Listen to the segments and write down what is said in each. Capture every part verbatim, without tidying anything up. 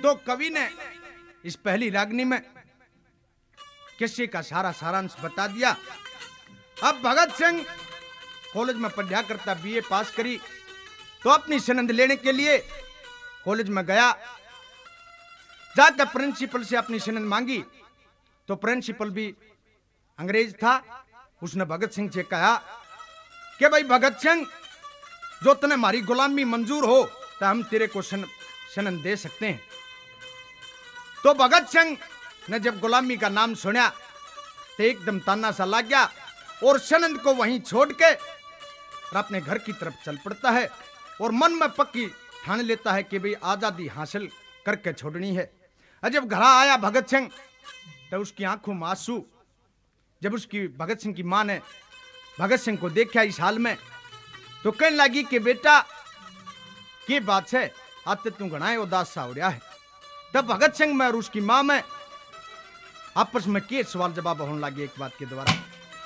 तो कवि ने इस पहली रागनी में किस्से का सारा सारांश बता दिया। अब भगत सिंह कॉलेज में पढ़ा करता, बीए पास करी, तो अपनी सनद लेने के लिए कॉलेज में गया। जाकर प्रिंसिपल से अपनी सनद मांगी तो प्रिंसिपल भी अंग्रेज था। उसने भगत सिंह से कहा कि भाई भगत सिंह, जो तने हमारी गुलामी मंजूर हो तो हम तेरे को सनद दे सकते हैं। तो भगत सिंह ने जब गुलामी का नाम सुना तो एकदम ताना सा लग गया और सनद को वहीं छोड़ के अपने घर की तरफ चल पड़ता है और मन में पक्की ठान लेता है कि भाई आजादी हासिल करके छोड़नी है। जब घर आया भगत सिंह तो उसकी आंखों में आंसू। जब उसकी भगत सिंह की मां ने भगत सिंह को देखा इस हाल में तो कहने लगी कि बेटा की बात है, आज तू घना उदास सा हो रहा है। तब भगत सिंह में और उसकी मां में आपस में के सवाल जवाब होने लगे एक बात के द्वारा।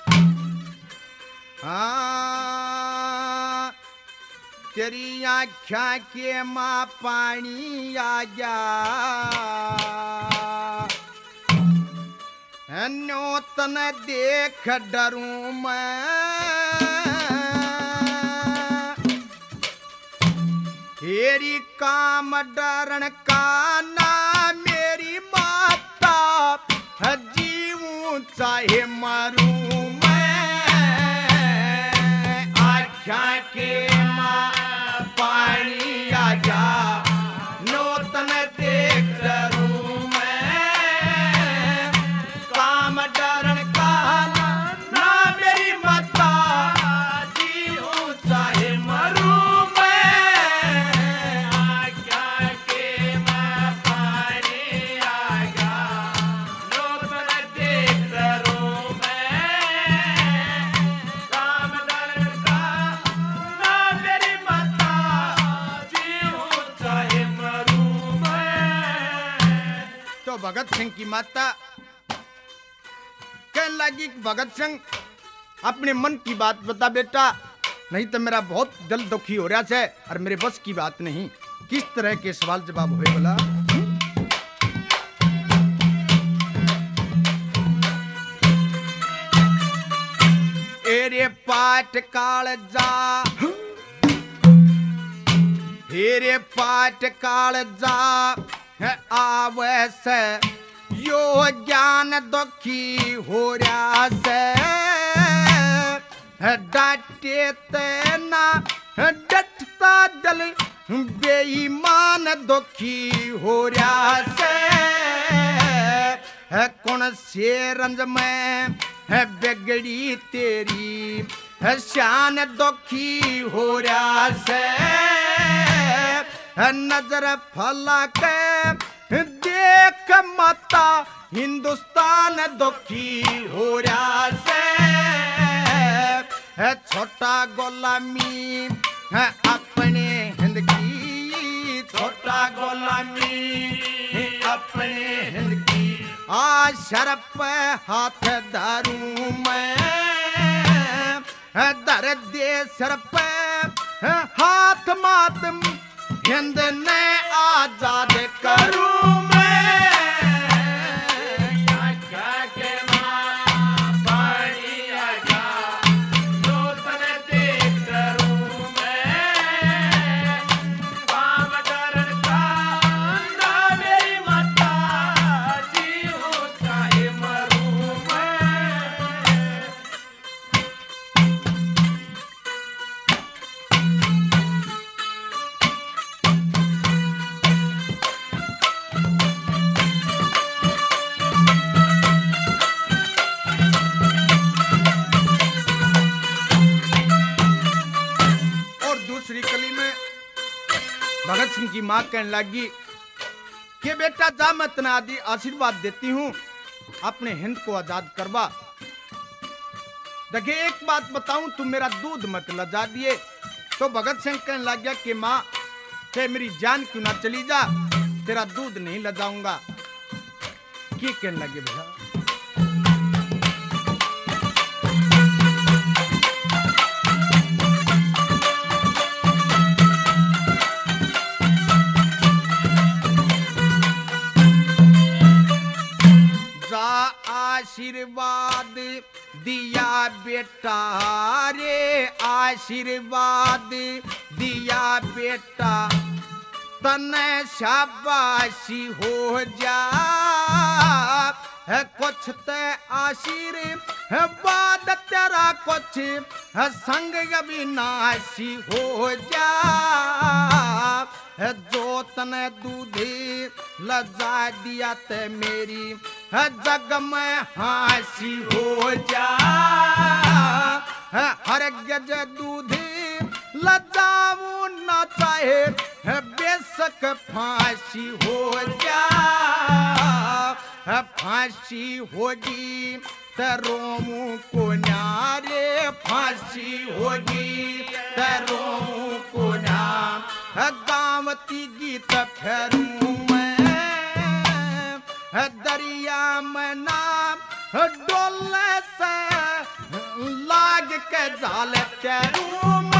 हाँ, तेरी आँखा के माँ पानी आ गया, न्योतन देख डरूं मैं, तेरी काम डरन का ना मेरी माता, जीवूं चाहे मरूं मैं, आँखा के माँ पानी आ जा, नौतन देख डरूं मैं, काम डरन का ना मेरी माता, जीवूं चाहे मरूं मैं, आँखा के माँ पानी आ जा, नौतन देख डरूं मैं, काम डरन का ना मेरी माता, जीवूं चाहे मरूं मैं। तो भगत सिंह की माता कहने लगी कि भगत सिंह अपने मन की बात बता बेटा, नहीं तो मेरा बहुत दिल दुखी हो रहा है और मेरे बस की बात नहीं। किस तरह के सवाल जवाब हुए बोला। एरे पाट काल जा, हेरे पाट काल जा, आवे से यो ज्ञान दुखी हो रहा से, डांटे तेना डटता दिल बेईमान दुखी हो रहा से, कौन से रंज में बिगड़ी तेरी शान दुखी हो रहा से, नजर फला के देख माता हिंदुस्तान दुखी हो रहा से, छोटा गुलामी अपने हिंद की, छोटा गुलामी अपने हिंद की, आ सर पे हाथ धरूं मैं, दर दे सर पे हाथ मात हिंद ने आजाद करूं मैं, आँखा के माँ पानी आ जा, नौतन देख डरूं मैं, काम डरन का ना मेरी माता, जीवूं चाहे मरूं मैं। भगत सिंह की मां कहने लगी कि बेटा जा, मैं तना आदि आशीर्वाद देती हूं, अपने हिंद को आजाद करवा। देखिए एक बात बताऊं, तुम मेरा दूध मत लजा दिए। तो भगत सिंह कहने लग गया कि मां चाहे मेरी जान क्यों ना चली जा, तेरा दूध नहीं लजाऊंगा। क्या कहने लगे भैया। आशीर्वाद दिया बेटा रे आशीर्वाद दिया बेटा तने शाबाशी हो जा है कुछ ते आशीर्वाद तेरा कुछ है संग अविनाशी हो जा है जो तने दूधे लजा दिया ते मेरी है जग में हासी हो जा है हर गज दूधे लजाऊ न चाहे है बेशक फांसी हो जा है फांसी होगी तरोमू को न्यारे फांसी होगी तरोमू को न्यार गावती गीत फेरू मैं दरिया में नाम डोले से लाग के जाल करूं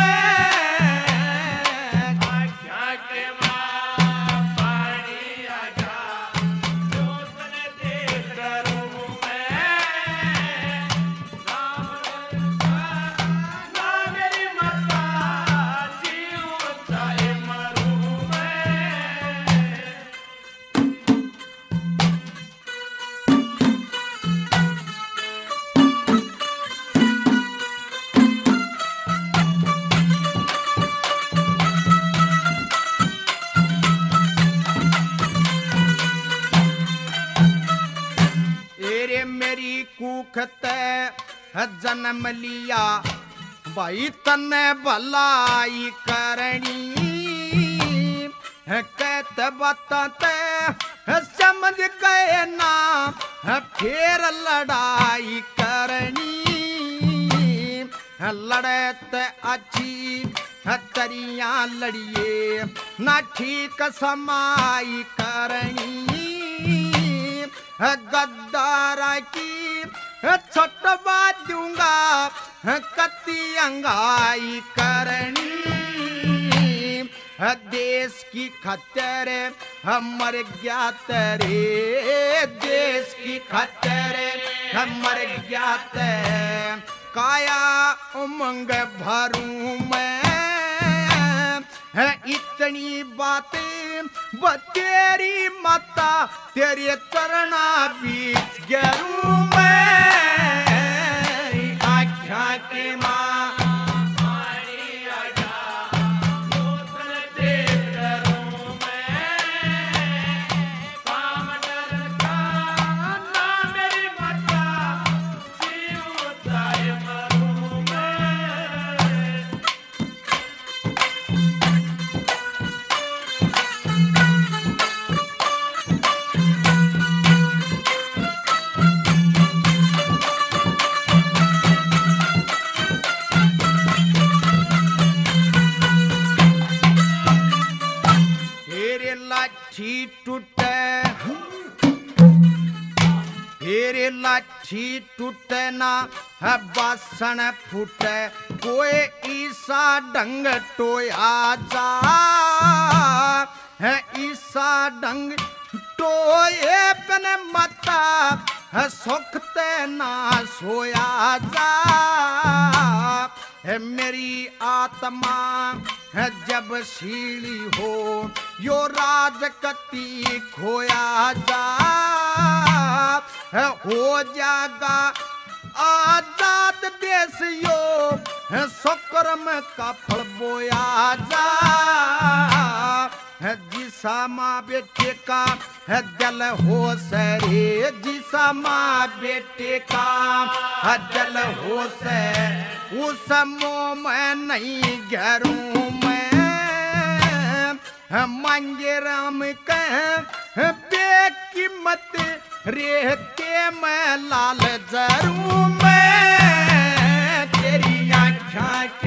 जन्म लिया भाई तने भलाई करनी कहते बताते समझ गए ना फिर लड़ाई करनी लड़ते अच्छी तरिया लड़िए ना ठीक समाई करनी गद्दारा की छटवा दूंगा कत्ती अंगाई करनी देश की खतर हमर ज्ञात रे देश की खतर हमर ज्ञात काया उमंग भरूं मैं है इतनी बातें बतेरी माता तेरे चरना बीच गरूं मैं आख्या के माँ टूटे हेरे लाठी टूटे ना है बासन फूटे कोई ईसा डंग टोया जा है ईसा डंग टोए पने मता है सुखते ना सोया जा है मेरी आत्मा है जब शीली हो यो राजकती खोया जा है हो जागा आजाद देश यो है सुकर्म का फल बोया जा है जिसा माँ बेटे का है दिल हो सरे जिसा माँ बेटे का है दिल हो से उस मोह में नहीं घरूं मैं मांगे राम कह बेकीमत रहते मैं लाल जरूं मैं तेरी आँखों